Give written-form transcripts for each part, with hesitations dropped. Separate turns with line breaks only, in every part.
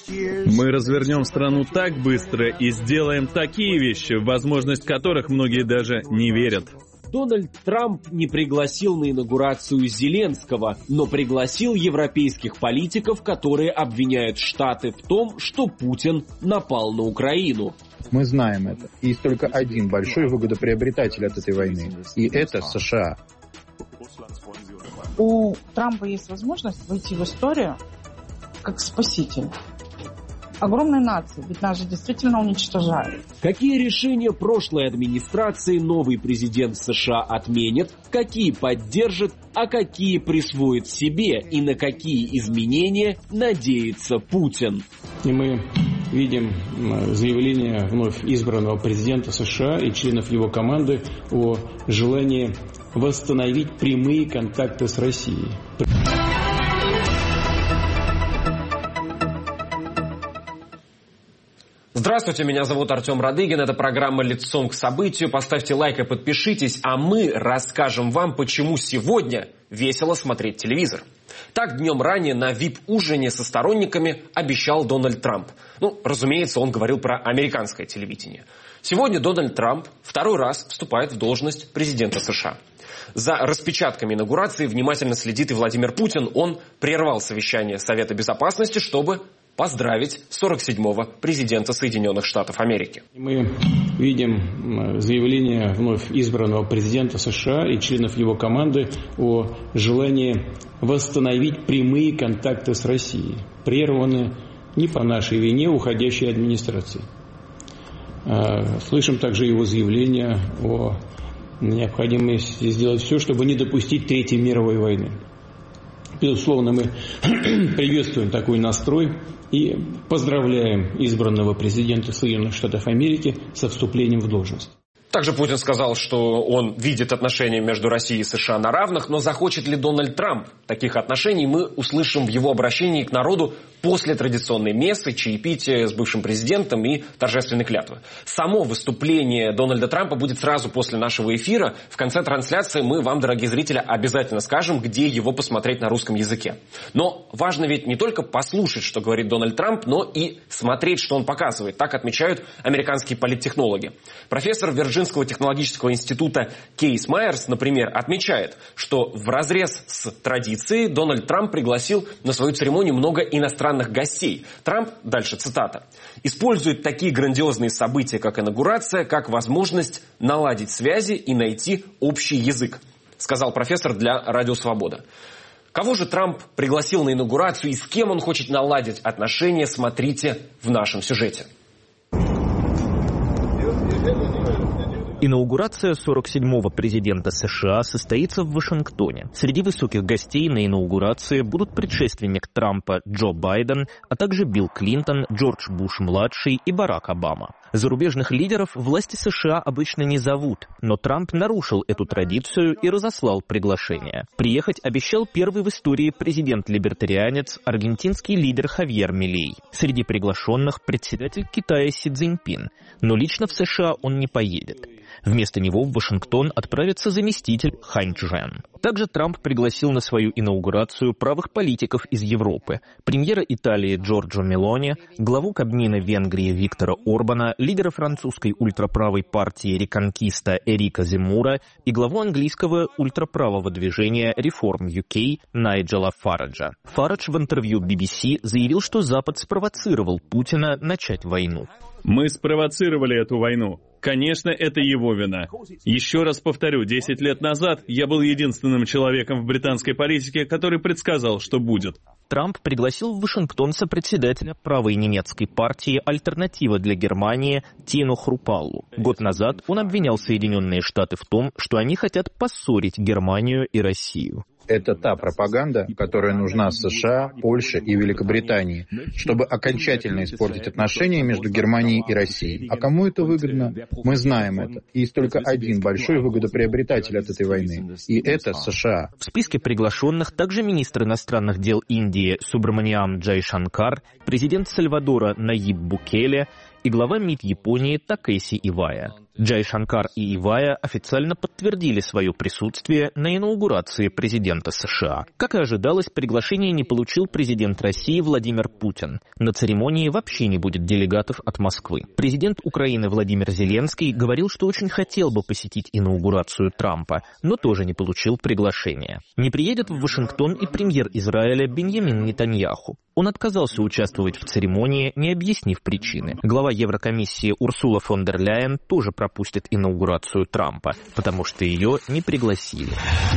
Мы развернем страну так быстро и сделаем такие вещи, в возможность которых многие даже не верят.
Дональд Трамп не пригласил на инаугурацию Зеленского, но пригласил европейских политиков, которые обвиняют Штаты в том, что Путин напал на Украину.
Мы знаем это. И есть только один большой выгодоприобретатель от этой войны. И это США.
У Трампа есть возможность войти в историю как спаситель огромной нации, ведь нас же действительно уничтожают.
Какие решения прошлой администрации новый президент США отменит, какие поддержит, а какие присвоит себе и на какие изменения надеется Путин?
И мы видим заявление вновь избранного президента США и членов его команды о желании восстановить прямые контакты с Россией.
Здравствуйте, меня зовут Артем Радыгин, это программа «Лицом к событию». Поставьте лайк и подпишитесь, а мы расскажем вам, почему сегодня весело смотреть телевизор. Так днем ранее на VIP-ужине со сторонниками обещал Дональд Трамп. Разумеется, он говорил про американское телевидение. Сегодня Дональд Трамп второй раз вступает в должность президента США. За распечатками инаугурации внимательно следит и Владимир Путин. Он прервал совещание Совета Безопасности, чтобы поздравить 47-го президента Соединенных Штатов Америки.
Мы видим заявление вновь избранного президента США и членов его команды о желании восстановить прямые контакты с Россией, прерванные не по нашей вине уходящей администрации. Слышим также его заявление о необходимости сделать все, чтобы не допустить Третьей мировой войны. Безусловно, мы приветствуем такой настрой и поздравляем избранного президента Соединенных Штатов Америки со вступлением в должность.
Также Путин сказал, что он видит отношения между Россией и США на равных, но захочет ли Дональд Трамп таких отношений, мы услышим в его обращении к народу после традиционной мессы, чаепития с бывшим президентом и торжественной клятвы. Само выступление Дональда Трампа будет сразу после нашего эфира. В конце трансляции мы вам, дорогие зрители, обязательно скажем, где его посмотреть на русском языке. Но важно ведь не только послушать, что говорит Дональд Трамп, но и смотреть, что он показывает. Так отмечают американские политтехнологи. Профессор Вирджинского технологического института Кейс Майерс, например, отмечает, что вразрез с традицией Дональд Трамп пригласил на свою церемонию много иностранных гостей. Трамп, дальше цитата, использует такие грандиозные события, как инаугурация, как возможность наладить связи и найти общий язык, сказал профессор для Радио Свобода. Кого же Трамп пригласил на инаугурацию и с кем он хочет наладить отношения, смотрите в нашем сюжете.
Инаугурация 47-го президента США состоится в Вашингтоне. Среди высоких гостей на инаугурации будут предшественник Трампа Джо Байден, а также Билл Клинтон, Джордж Буш-младший и Барак Обама. Зарубежных лидеров власти США обычно не зовут, но Трамп нарушил эту традицию и разослал приглашение. Приехать обещал первый в истории президент-либертарианец, аргентинский лидер Хавьер Милей. Среди приглашенных председатель Китая Си Цзиньпин, но лично в США он не поедет. Вместо него в Вашингтон отправится заместитель Хань Чжэн. Также Трамп пригласил на свою инаугурацию правых политиков из Европы, премьера Италии Джорджо Мелони, главу Кабмина Венгрии Виктора Орбана, лидера французской ультраправой партии Реконкиста Эрика Земура и главу английского ультраправого движения Reform UK Найджела Фараджа. Фарадж в интервью BBC заявил, что Запад спровоцировал Путина начать войну.
Мы спровоцировали эту войну. Конечно, это его вина. Еще раз повторю, 10 лет назад я был единственным человеком в британской политике, который предсказал, что будет.
Трамп пригласил в Вашингтон сопредседателя правой немецкой партии «Альтернатива для Германии» Тину Хрупаллу. Год назад он обвинял Соединенные Штаты в том, что они хотят поссорить Германию и Россию.
Это та пропаганда, которая нужна США, Польше и Великобритании, чтобы окончательно испортить отношения между Германией и Россией. А кому это выгодно? Мы знаем это. И есть только один большой выгодоприобретатель от этой войны. И это США.
В списке приглашенных также министр иностранных дел Индии Субраманиам Джайшанкар, президент Сальвадора Наиб Букеле и глава МИД Японии Такэси Ивая. Джайшанкар и Ивая официально подтвердили свое присутствие на инаугурации президента США. Как и ожидалось, приглашение не получил президент России Владимир Путин. На церемонии вообще не будет делегатов от Москвы. Президент Украины Владимир Зеленский говорил, что очень хотел бы посетить инаугурацию Трампа, но тоже не получил приглашения. Не приедет в Вашингтон и премьер Израиля Беньямин Нетаньяху. Он отказался участвовать в церемонии, не объяснив причины. Глава Еврокомиссии Урсула фон дер Ляйен тоже пропустит инаугурацию Трампа, потому что ее не пригласили.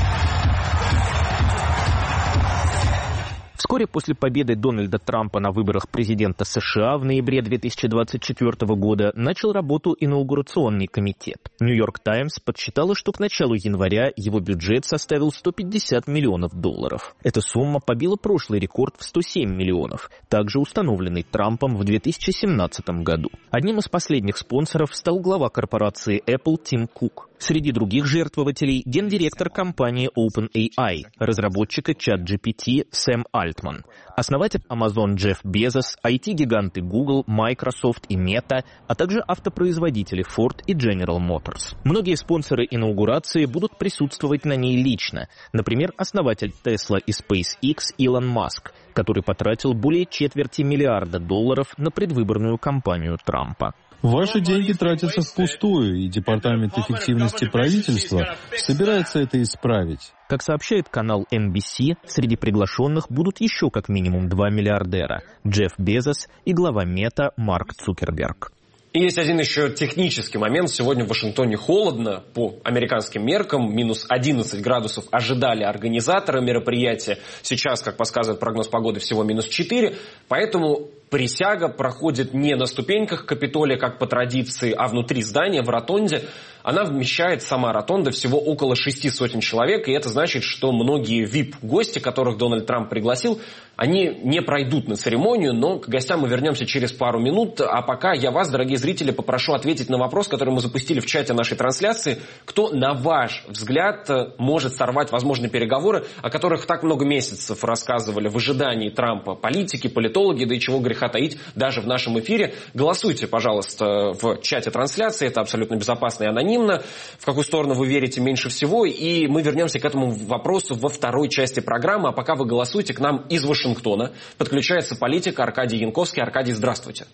Вскоре после победы Дональда Трампа на выборах президента США в ноябре 2024 года начал работу инаугурационный комитет. Нью-Йорк Таймс подсчитала, что к началу января его бюджет составил $150 миллионов. Эта сумма побила прошлый рекорд в 107 миллионов, также установленный Трампом в 2017 году. Одним из последних спонсоров стал глава корпорации Apple Тим Кук. Среди других жертвователей – гендиректор компании OpenAI, разработчика ChatGPT Сэм Альтман, основатель Amazon Джефф Безос, IT-гиганты Google, Microsoft и Meta, а также автопроизводители Ford и General Motors. Многие спонсоры инаугурации будут присутствовать на ней лично. Например, основатель Tesla и SpaceX Илон Маск, который потратил более $250 миллиарда на предвыборную кампанию Трампа.
Ваши деньги тратятся впустую, и Департамент эффективности правительства собирается это исправить.
Как сообщает канал NBC, среди приглашенных будут еще как минимум 2 миллиардера – Джефф Безос и глава Мета Марк Цукерберг.
И есть один еще технический момент. Сегодня в Вашингтоне холодно по американским меркам. Минус 11 градусов ожидали организаторы мероприятия. Сейчас, как подсказывает прогноз погоды, всего минус 4. Поэтому присяга проходит не на ступеньках Капитолия, как по традиции, а внутри здания, в ротонде. Она вмещает, сама ротонда, всего около 600 человек. И это значит, что многие VIP-гости, которых Дональд Трамп пригласил, они не пройдут на церемонию, но к гостям мы вернемся через пару минут. А пока я вас, дорогие зрители, попрошу ответить на вопрос, который мы запустили в чате нашей трансляции. Кто, на ваш взгляд, может сорвать возможные переговоры, о которых так много месяцев рассказывали в ожидании Трампа политики, политологи, да и чего греха таить, даже в нашем эфире. Голосуйте, пожалуйста, в чате трансляции, это абсолютно безопасно и анонимно. В какую сторону вы верите меньше всего, и мы вернемся к этому вопросу во второй части программы. А пока вы голосуйте, к нам из Вашингтона подключается политик Аркадий Янковский. Аркадий, здравствуйте.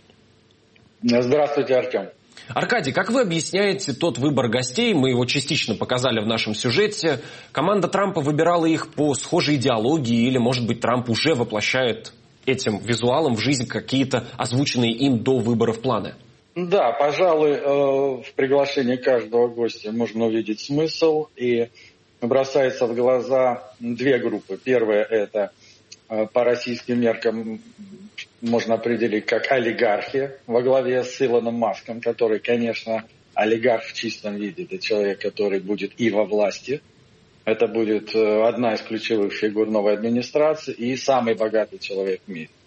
Здравствуйте, Артем.
Аркадий, как вы объясняете тот выбор гостей? Мы его частично показали в нашем сюжете. Команда Трампа выбирала их по схожей идеологии, или, может быть, Трамп уже воплощает этим визуалом в жизнь какие-то озвученные им до выборов планы?
Да, пожалуй, в приглашении каждого гостя можно увидеть смысл, и бросается в глаза две группы. Первая – это по российским меркам можно определить как олигархи во главе с Илоном Маском, который, конечно, олигарх в чистом виде. Это человек, который будет и во власти. Это будет одна из ключевых фигур новой администрации и самый богатый человек в мире.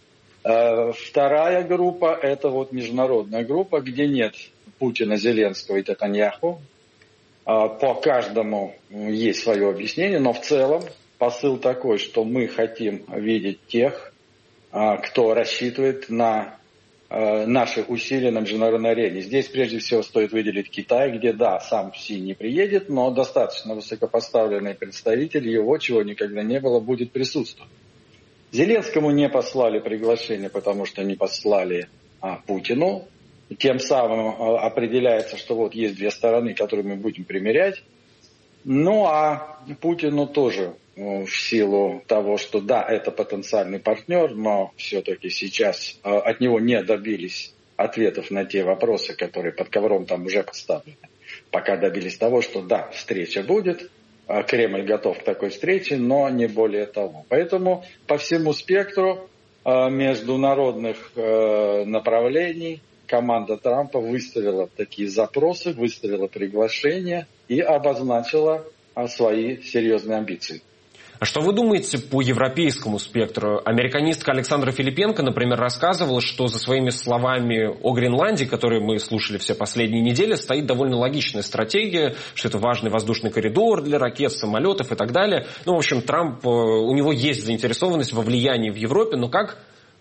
Вторая группа – это вот международная группа, где нет Путина, Зеленского и Нетаньяху. По каждому есть свое объяснение, но в целом посыл такой, что мы хотим видеть тех, кто рассчитывает на наши усилия на международной арене. Здесь прежде всего стоит выделить Китай, где, да, сам Си не приедет, но достаточно высокопоставленный представитель, его, чего никогда не было, будет присутствовать. Зеленскому не послали приглашение, потому что не послали Путину. Тем самым определяется, что вот есть две стороны, которые мы будем примерять. Ну а Путину тоже в силу того, что да, это потенциальный партнер, но все-таки сейчас от него не добились ответов на те вопросы, которые под ковром там уже поставлены. Пока добились того, что да, встреча будет, Кремль готов к такой встрече, но не более того. Поэтому по всему спектру международных направлений команда Трампа выставила такие запросы, выставила приглашения и обозначила свои серьезные амбиции.
А что вы думаете по европейскому спектру? Американистка Александра Филипенко, например, рассказывала, что за своими словами о Гренландии, которые мы слушали все последние недели, стоит довольно логичная стратегия, что это важный воздушный коридор для ракет, самолетов и так далее. Ну, в общем, Трамп, у него есть заинтересованность во влиянии в Европе, но как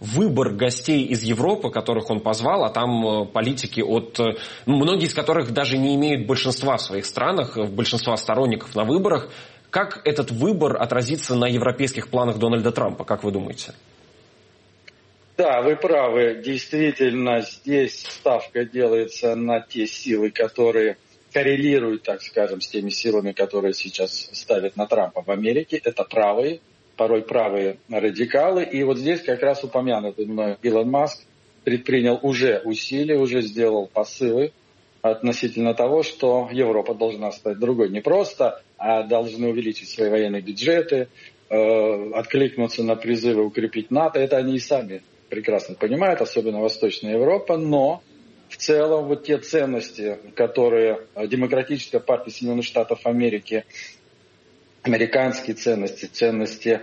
выбор гостей из Европы, которых он позвал, а там политики многие из которых даже не имеют большинства в своих странах, большинства сторонников на выборах. Как этот выбор отразится на европейских планах Дональда Трампа, как вы думаете?
Да, вы правы. Действительно, здесь ставка делается на те силы, которые коррелируют, так скажем, с теми силами, которые сейчас ставят на Трампа в Америке. Это правые, порой правые радикалы. И вот здесь как раз упомянутый мной Илон Маск предпринял уже усилия, уже сделал посылы относительно того, что Европа должна стать другой. Не просто, а должны увеличить свои военные бюджеты, откликнуться на призывы укрепить НАТО. Это они и сами прекрасно понимают, особенно Восточная Европа, но в целом вот те ценности, которые Демократическая партия Соединенных Штатов Америки, американские ценности, ценности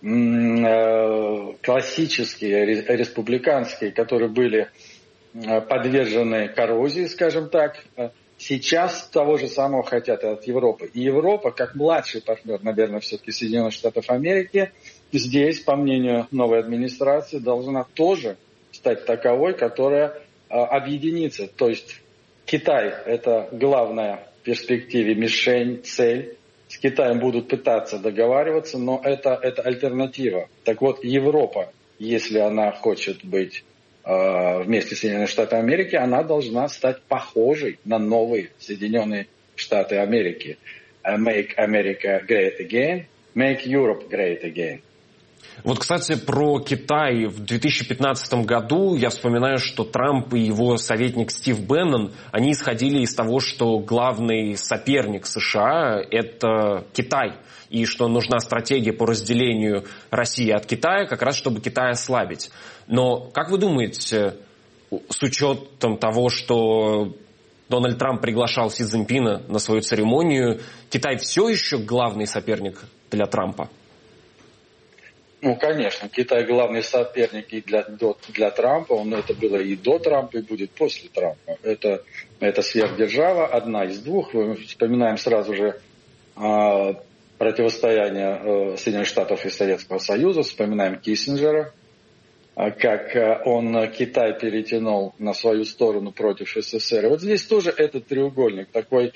классические, республиканские, которые были подвержены коррозии, скажем так, сейчас того же самого хотят от Европы. И Европа, как младший партнер, наверное, все-таки Соединенных Штатов Америки, здесь, по мнению новой администрации, должна тоже стать таковой, которая объединится. То есть Китай – это главная в перспективе мишень, цель. С Китаем будут пытаться договариваться, но это альтернатива. Так вот, Европа, если она хочет быть вместе с Соединенными Штатами Америки, она должна стать похожей на новые Соединенные Штаты Америки. Make America great again, make Europe great again.
Вот, кстати, про Китай. В 2015 году я вспоминаю, что Трамп и его советник Стив Беннон, они исходили из того, что главный соперник США – это Китай, и что нужна стратегия по разделению России от Китая, как раз чтобы Китай ослабить. Но как вы думаете, с учетом того, что Дональд Трамп приглашал Си Цзиньпина на свою церемонию, Китай все еще главный соперник для Трампа?
Ну, конечно, Китай главный соперник и для Трампа, это было и до Трампа, и будет после Трампа. Это сверхдержава, одна из двух. Мы вспоминаем сразу же противостояние Соединенных Штатов и Советского Союза, вспоминаем Киссинджера, как он Китай перетянул на свою сторону против СССР. И вот здесь тоже этот треугольник такой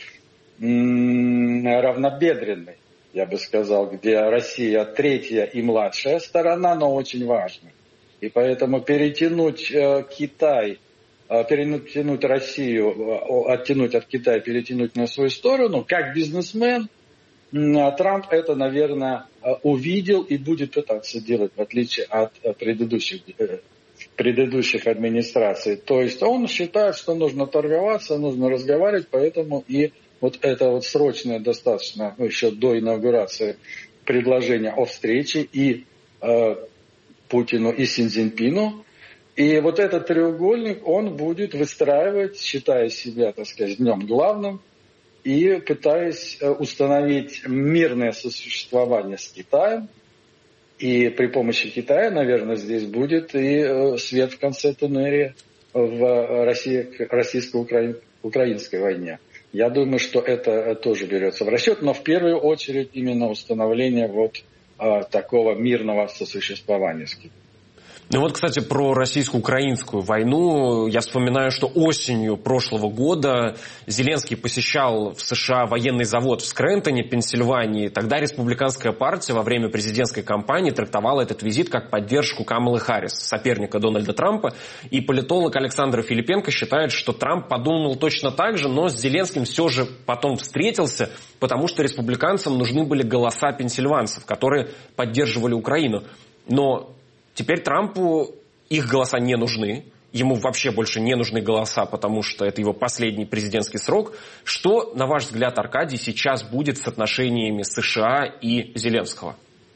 равнобедренный, я бы сказал, где Россия третья и младшая сторона, но очень важная. И поэтому перетянуть Китай, перетянуть Россию, оттянуть от Китая, перетянуть на свою сторону, как бизнесмен, Трамп это, наверное, увидел и будет пытаться делать, в отличие от предыдущих администраций. То есть он считает, что нужно торговаться, нужно разговаривать, поэтому и вот это вот срочное достаточно, еще до инаугурации, предложение о встрече и Путину, и Си Цзиньпину. И вот этот треугольник он будет выстраивать, считая себя, так сказать, днем главным, и пытаясь установить мирное сосуществование с Китаем. И при помощи Китая, наверное, здесь будет и свет в конце туннеля в российско-украинской войне. Я думаю, что это тоже берется в расчет, но в первую очередь именно установление вот такого мирного сосуществования с Китаем.
Ну вот, кстати, про российско-украинскую войну. Я вспоминаю, что осенью прошлого года Зеленский посещал в США военный завод в Скрэнтоне, Пенсильвании. Тогда республиканская партия во время президентской кампании трактовала этот визит как поддержку Камалы Харрис, соперника Дональда Трампа. И политолог Александр Филипенко считает, что Трамп подумал точно так же, но с Зеленским все же потом встретился, потому что республиканцам нужны были голоса пенсильванцев, которые поддерживали Украину. Но теперь Трампу их голоса не нужны. Ему вообще больше не нужны голоса, потому что это его последний президентский срок. Что, на ваш взгляд, Аркадий, сейчас будет с отношениями США и Зеленского?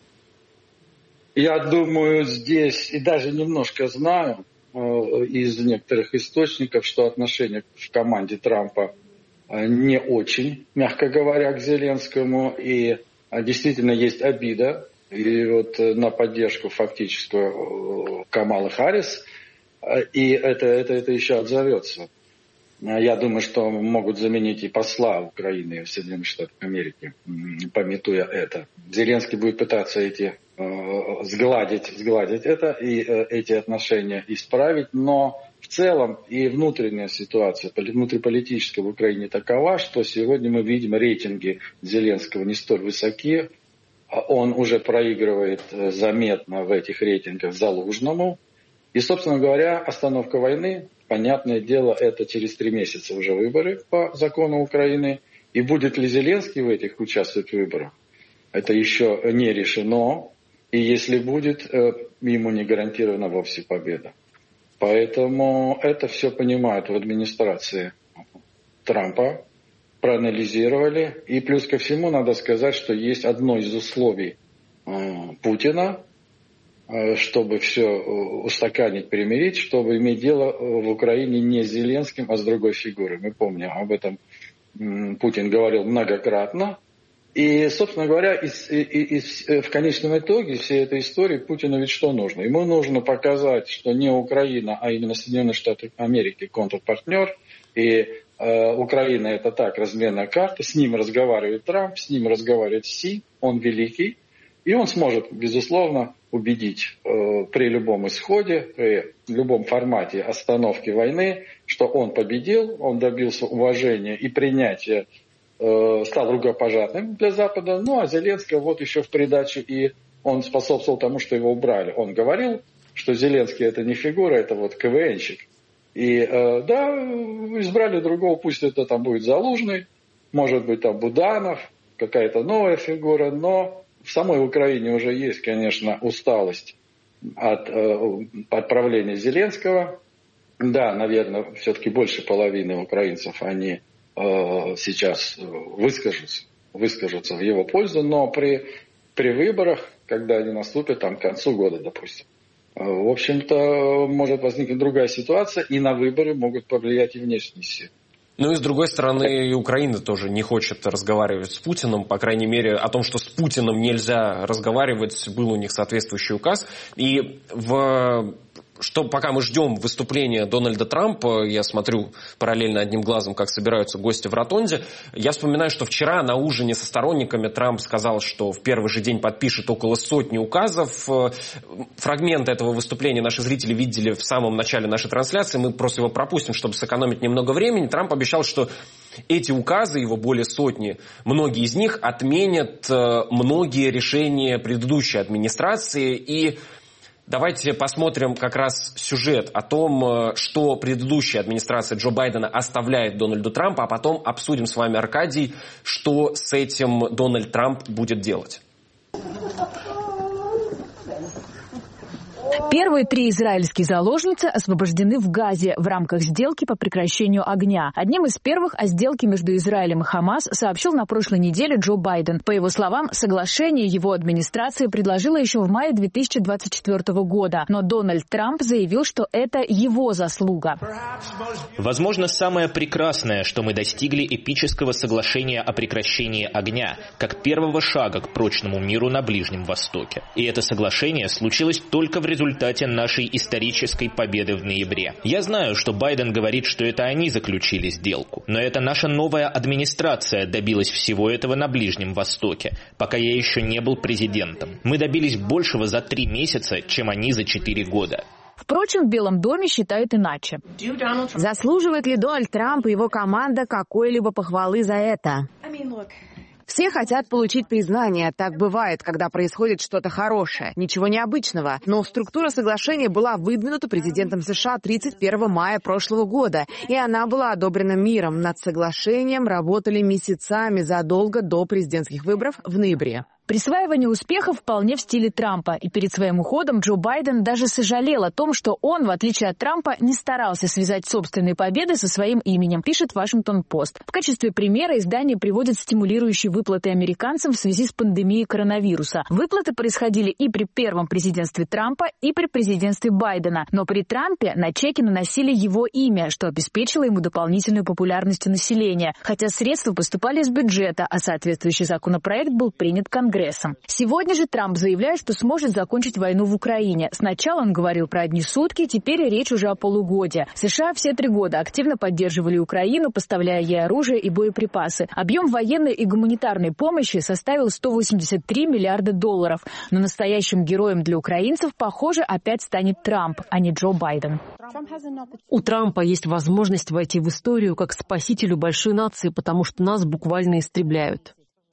Я думаю, здесь, и даже немножко знаю из некоторых источников, что отношение в команде Трампа не очень, мягко говоря, к Зеленскому. И действительно есть обида. И вот на поддержку фактическую Камалы Харрис, и это еще отзовется. Я думаю, что могут заменить и посла Украины в Соединенных Штатах Америки, памятуя это. Зеленский будет пытаться эти сгладить это и эти отношения исправить, но в целом и внутренняя ситуация, внутриполитическая в Украине такова, что сегодня мы видим, рейтинги Зеленского не столь высоки, он уже проигрывает заметно в этих рейтингах Залужному. И, собственно говоря, остановка войны, понятное дело, это через 3 месяца уже выборы по закону Украины. И будет ли Зеленский в этих участвовать в выборах, это еще не решено. И если будет, ему не гарантирована вовсе победа. Поэтому это все понимают в администрации Трампа, проанализировали. И плюс ко всему надо сказать, что есть одно из условий Путина, чтобы все устаканить, примирить, чтобы иметь дело в Украине не с Зеленским, а с другой фигурой. Мы помним, об этом Путин говорил многократно. И, собственно говоря, в конечном итоге всей этой истории Путину ведь что нужно? Ему нужно показать, что не Украина, а именно Соединенные Штаты Америки контрпартнер. И Украина это так, разменная карта. С ним разговаривает Трамп, с ним разговаривает Си, он великий. И он сможет, безусловно, убедить при любом исходе, при любом формате остановки войны, что он победил, он добился уважения и принятия, стал рукопожатным для Запада. Ну а Зеленский вот еще в придачу, и он способствовал тому, что его убрали. Он говорил, что Зеленский это не фигура, это вот КВНщик. И да, избрали другого, пусть это там будет Залужный, может быть там Буданов, какая-то новая фигура, но в самой Украине уже есть, конечно, усталость от отправления Зеленского. Да, наверное, все-таки больше половины украинцев, они сейчас выскажутся в его пользу, но при выборах, когда они наступят там, к концу года, допустим, в общем-то, может возникнуть другая ситуация, и на выборы могут повлиять и внешние силы.
Ну и с другой стороны, и Украина тоже не хочет разговаривать с Путиным, по крайней мере, о том, что с Путиным нельзя разговаривать, был у них соответствующий указ. И пока мы ждем выступления Дональда Трампа, я смотрю параллельно одним глазом, как собираются гости в ротонде, я вспоминаю, что вчера на ужине со сторонниками Трамп сказал, что в первый же день подпишет около 100 указов. Фрагмент этого выступления наши зрители видели в самом начале нашей трансляции, мы просто его пропустим, чтобы сэкономить немного времени. Трамп обещал, что эти указы, его более 100, многие из них отменят многие решения предыдущей администрации. И давайте посмотрим как раз сюжет о том, что предыдущая администрация Джо Байдена оставляет Дональду Трампу, а потом обсудим с вами, Аркадий, что с этим Дональд Трамп будет делать.
Первые 3 израильские заложницы освобождены в Газе в рамках сделки по прекращению огня. Одним из первых о сделке между Израилем и Хамас сообщил на прошлой неделе Джо Байден. По его словам, соглашение его администрация предложила еще в мае 2024 года. Но Дональд Трамп заявил, что это его заслуга.
Возможно, самое прекрасное, что мы достигли эпического соглашения о прекращении огня, как первого шага к прочному миру на Ближнем Востоке. И это соглашение случилось только в результате нашей исторической победы в ноябре. Я знаю, что Байден говорит, что это они заключили сделку, но это наша новая администрация добилась всего этого на Ближнем Востоке, пока я еще не был президентом. Мы добились большего за 3 месяца, чем они за 4 года.
Впрочем, в Белом доме считают иначе.
Заслуживает ли Дональд Трамп и его команда какой-либо похвалы за это? Все хотят получить признание. Так бывает, когда происходит что-то хорошее. Ничего необычного. Но структура соглашения была выдвинута президентом США 31 мая прошлого года. И она была одобрена миром. Над соглашением работали месяцами задолго до президентских выборов в ноябре.
Присваивание успехов вполне в стиле Трампа. И перед своим уходом Джо Байден даже сожалел о том, что он, в отличие от Трампа, не старался связать собственные победы со своим именем, пишет Вашингтон-Пост. В качестве примера издание приводит стимулирующие выплаты американцам в связи с пандемией коронавируса. Выплаты происходили и при первом президентстве Трампа, и при президентстве Байдена. Но при Трампе на чеки наносили его имя, что обеспечило ему дополнительную популярность у населения. Хотя средства поступали из бюджета, а соответствующий законопроект был принят Конгрессом. Конгрессом. Сегодня же Трамп заявляет, что сможет закончить войну в Украине. Сначала он говорил про одни сутки, теперь речь уже о полугодии. США все 3 года активно поддерживали Украину, поставляя ей оружие и боеприпасы. Объем военной и гуманитарной помощи составил $183 миллиарда. Но настоящим героем для украинцев, похоже, опять станет Трамп, а не Джо Байден.
У Трампа есть возможность войти в историю как спасителю большой нации, потому что нас буквально истребляют.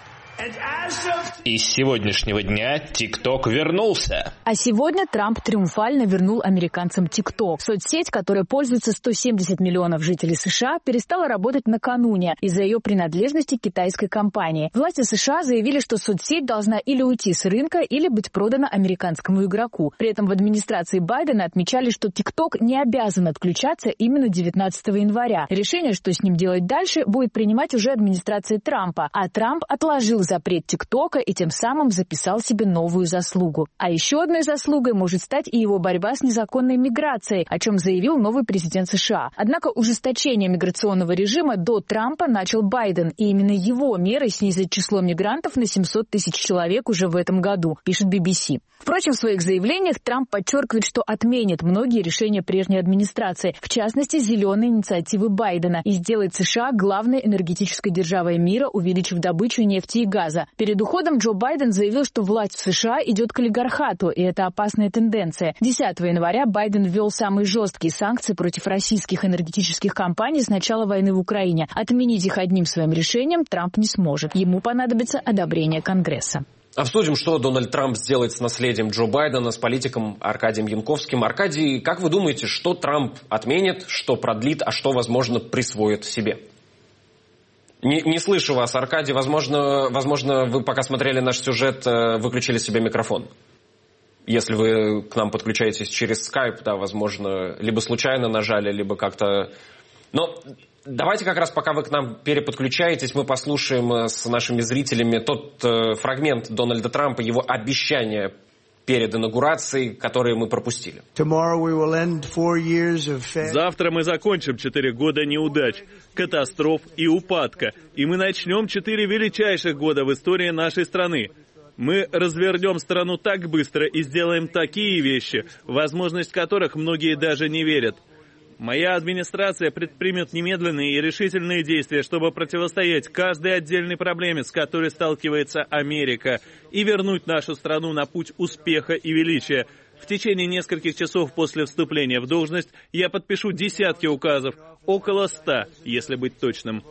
И с сегодняшнего дня ТикТок вернулся.
А сегодня Трамп триумфально вернул американцам ТикТок. Соцсеть, которой пользуются 170 миллионов жителей США, перестала работать накануне из-за ее принадлежности к китайской компании. Власти США заявили, что соцсеть должна или уйти с рынка, или быть продана американскому игроку. При этом в администрации Байдена отмечали, что ТикТок не обязан отключаться именно 19 января. Решение, что с ним делать дальше, будет принимать уже администрация Трампа. А Трамп отложил запрет ТикТока и тем самым записал себе новую заслугу. А еще одной заслугой может стать и его борьба с незаконной миграцией, о чем заявил новый президент США. Однако ужесточение миграционного режима до Трампа начал Байден, и именно его меры снизят число мигрантов на 700 тысяч человек уже в этом году, пишет BBC. Впрочем, в своих заявлениях Трамп подчеркивает, что отменит многие решения прежней администрации, в частности, зеленые инициативы Байдена, и сделает США главной энергетической державой мира, увеличив добычу нефти и газа. Перед уходом Джо Байден заявил, что власть в США идет к олигархату, и это опасная тенденция. 10 января Байден ввел самые жесткие санкции против российских энергетических компаний с начала войны в Украине. Отменить их одним своим решением Трамп не сможет. Ему понадобится одобрение Конгресса.
Обсудим, что Дональд Трамп сделает с наследием Джо Байдена, с политиком Аркадием Янковским. Аркадий, как вы думаете, что Трамп отменит, что продлит, а что, возможно, присвоит себе? Не слышу вас, Аркадий. Возможно, вы пока смотрели наш сюжет, выключили себе микрофон. Если вы к нам подключаетесь через Skype, да, возможно, либо случайно нажали, либо как-то... Но давайте как раз, пока вы к нам переподключаетесь, мы послушаем с нашими зрителями тот фрагмент Дональда Трампа, его обещания перед инаугурацией, которые мы пропустили.
Завтра мы закончим 4 года неудач, катастроф и упадка, и мы начнем 4 величайших года в истории нашей страны. Мы развернем страну так быстро и сделаем такие вещи, в возможность которых многие даже не верят. Моя администрация предпримет немедленные и решительные действия, чтобы противостоять каждой отдельной проблеме, с которой сталкивается Америка, и вернуть нашу страну на путь успеха и величия. В течение нескольких часов после вступления в должность я подпишу десятки указов, около 100, если быть точным.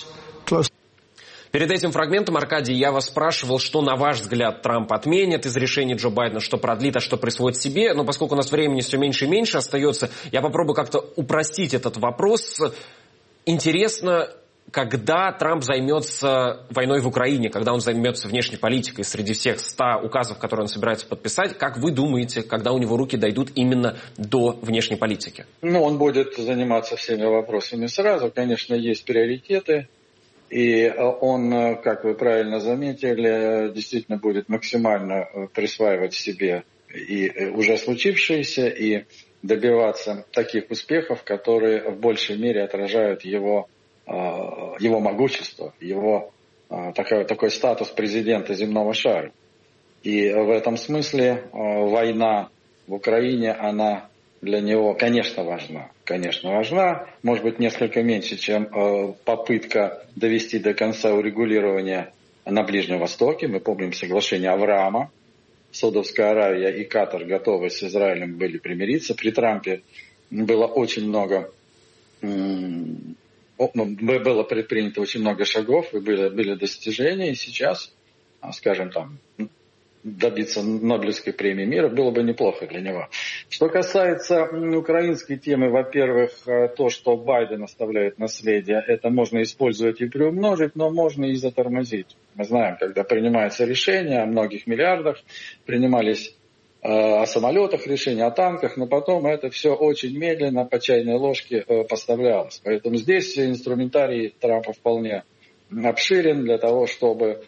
Перед этим фрагментом, Аркадий, я вас спрашивал, что, на ваш взгляд, Трамп отменит из решений Джо Байдена, что продлит, а что присвоит себе. Но поскольку у нас времени все меньше и меньше остается, я попробую как-то упростить этот вопрос. Интересно, когда Трамп займется войной в Украине, когда он займется внешней политикой среди всех 100 указов, которые он собирается подписать, как вы думаете, когда у него руки дойдут именно до внешней политики?
Он будет заниматься всеми вопросами сразу. Конечно, есть приоритеты. И он, как вы правильно заметили, действительно будет максимально присваивать себе и уже случившееся, и добиваться таких успехов, которые в большей мере отражают его могущество, его такой статус президента земного шара. И в этом смысле война в Украине, она для него, конечно, важна. Может быть, несколько меньше, чем попытка довести до конца урегулирования на Ближнем Востоке. Мы помним соглашение Авраама. Саудовская Аравия и Катар готовы с Израилем были примириться. При Трампе было предпринято очень много шагов, и были достижения. И сейчас, скажем там, добиться Нобелевской премии мира было бы неплохо для него. Что касается украинской темы, во-первых, то, что Байден оставляет наследие, это можно использовать и приумножить, но можно и затормозить. Мы знаем, когда принимается решение о многих миллиардах, принимались о самолетах решения, о танках, но потом это все очень медленно по чайной ложке поставлялось. Поэтому здесь инструментарий Трампа вполне обширен для того, чтобы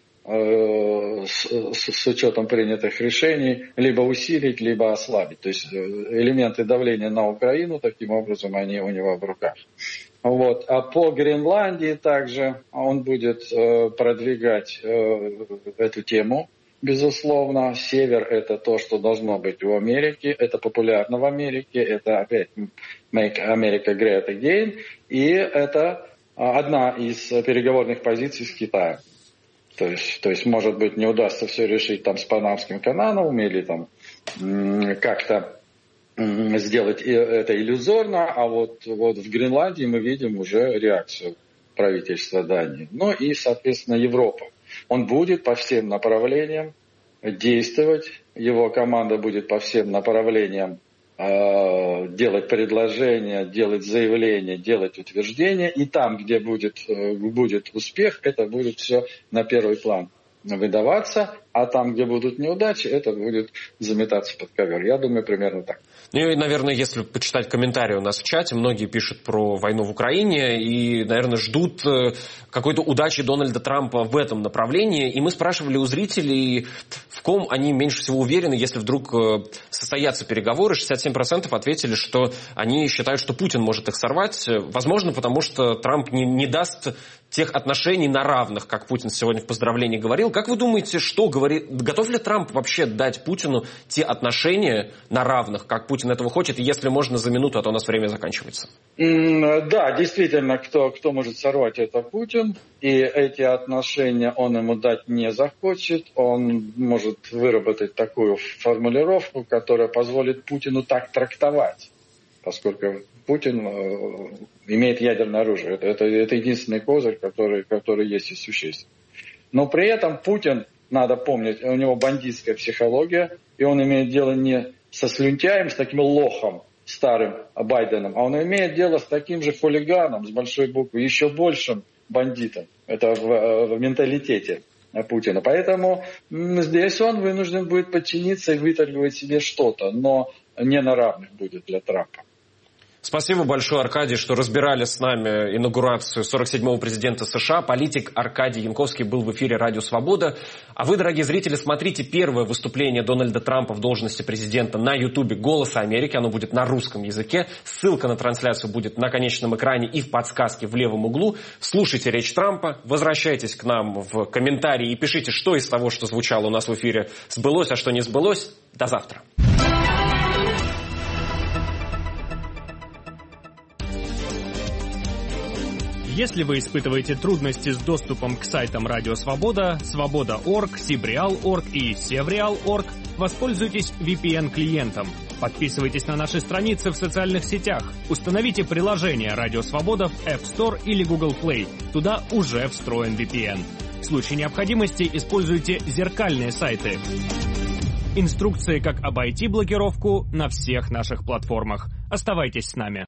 с учетом принятых решений либо усилить, либо ослабить. То есть элементы давления на Украину, таким образом, они у него в руках. А по Гренландии также он будет продвигать эту тему. безусловно. Север — это то, что должно быть в Америке. Это популярно в Америке. Это опять «Make America Great Again». И это одна из переговорных позиций с Китаем. То есть, может быть, не удастся все решить там с Панамским каналом или там как-то сделать это иллюзорно, а вот в Гренландии мы видим уже реакцию правительства Дании. Ну и, соответственно, Европа. Он будет по всем направлениям действовать, его команда будет по всем направлениям делать предложения, делать заявления, делать утверждения, и там, где будет успех, это будет все на первый план выдаваться, а там, где будут неудачи, это будет заметаться под ковер. Я думаю, примерно так.
Ну и, наверное, если почитать комментарии у нас в чате, многие пишут про войну в Украине и, наверное, ждут какой-то удачи Дональда Трампа в этом направлении. И мы спрашивали у зрителей, в ком они меньше всего уверены, если вдруг состоятся переговоры. 67% ответили, что они считают, что Путин может их сорвать. Возможно, потому что Трамп не даст тех отношений на равных, как Путин сегодня в поздравлении говорил. Как вы думаете, что говорит? Готов ли Трамп вообще дать Путину те отношения на равных, как Путин этого хочет? И если можно, за минуту, а то у нас время заканчивается.
Да, действительно, кто может сорвать, это Путин. И эти отношения он ему дать не захочет. Он может выработать такую формулировку, которая позволит Путину так трактовать. Поскольку Путин имеет ядерное оружие. Это единственный козырь, который есть и существен. Но при этом Путин, надо помнить, у него бандитская психология, и он имеет дело не со слюнтяем, с таким лохом старым Байденом, а он имеет дело с таким же хулиганом, с большой буквы, еще большим бандитом. Это в менталитете Путина. Поэтому здесь он вынужден будет подчиниться и выторговать себе что-то, но не на равных будет для Трампа.
Спасибо большое, Аркадий, что разбирали с нами инаугурацию 47-го президента США. Политик Аркадий Янковский был в эфире «Радио Свобода». А вы, дорогие зрители, смотрите первое выступление Дональда Трампа в должности президента на Ютубе «Голоса Америки». Оно будет на русском языке. Ссылка на трансляцию будет на конечном экране и в подсказке в левом углу. Слушайте речь Трампа, возвращайтесь к нам в комментарии и пишите, что из того, что звучало у нас в эфире, сбылось, а что не сбылось. До завтра.
Если вы испытываете трудности с доступом к сайтам Радио Свобода, Свобода.орг, Сибреал.орг и Севреал.орг, воспользуйтесь VPN-клиентом. Подписывайтесь на наши страницы в социальных сетях. Установите приложение Радио Свобода в App Store или Google Play. Туда уже встроен VPN. В случае необходимости используйте зеркальные сайты. Инструкции, как обойти блокировку, на всех наших платформах. Оставайтесь с нами.